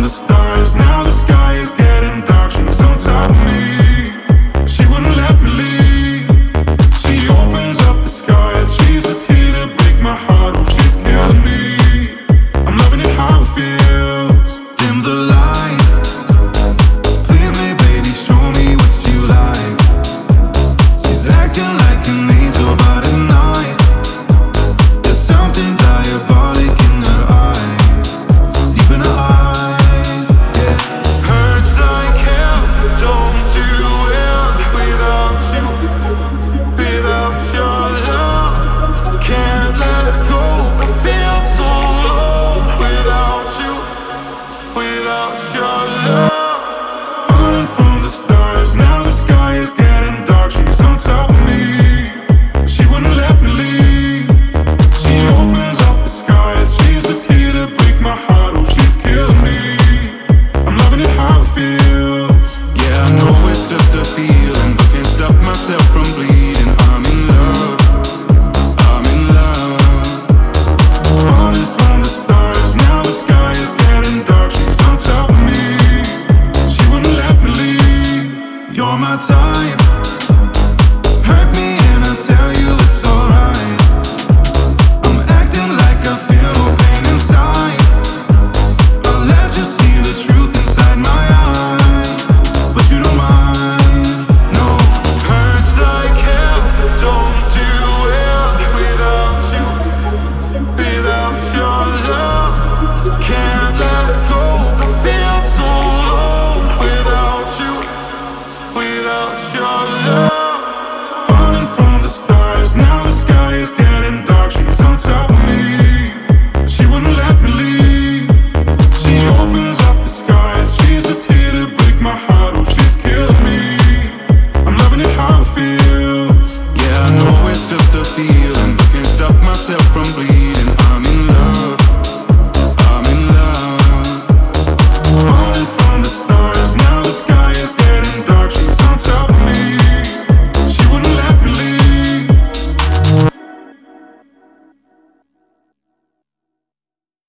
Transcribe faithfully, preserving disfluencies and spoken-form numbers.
stars, now the sky is getting dark. She's on top of me, she wouldn't let me leave. She opens up the skies, she's just here to break my heart. Oh, she's killing me, I'm loving it how it feels. Dim the lights, please me baby, show me what you like. She's acting like an angel, but at night there's something diabolic in her eyes, deep in her eyes, yeah. Hurts like hell, don't do it without you, without your love. Can't let it go, I feel so low without you, without your love. Falling from the stars, now the sky is getting dark. She's on top of me, she wouldn't let me leave. She opens up the skies, she's just here to break my heart. Oh, she's killing me, I'm loving it how it feels. Yeah, I know it's just a feeling, but can't stop myself from bleeding. I'm in love, I'm in love. Falling from the stars, now the sky is getting dark. She's on top of me, she wouldn't let me leave. You're my type, hurt me and I tell you it's alright. I'm acting like I feel no pain inside. I'll let you see the truth inside my eyes, but you don't mind, no. Hurts like hell, don't do it without you, without your love. Can't let it go, I feel so low without you, without your love. Falling from the stars, now the sky is getting dark. She's on top of me, she wouldn't let me leave. She opens up the skies, she's just here to break my heart. Oh, she's killing me, I'm loving it how it feels. Yeah, I know it's just a feeling, but can't stop myself from bleeding. I'm in love.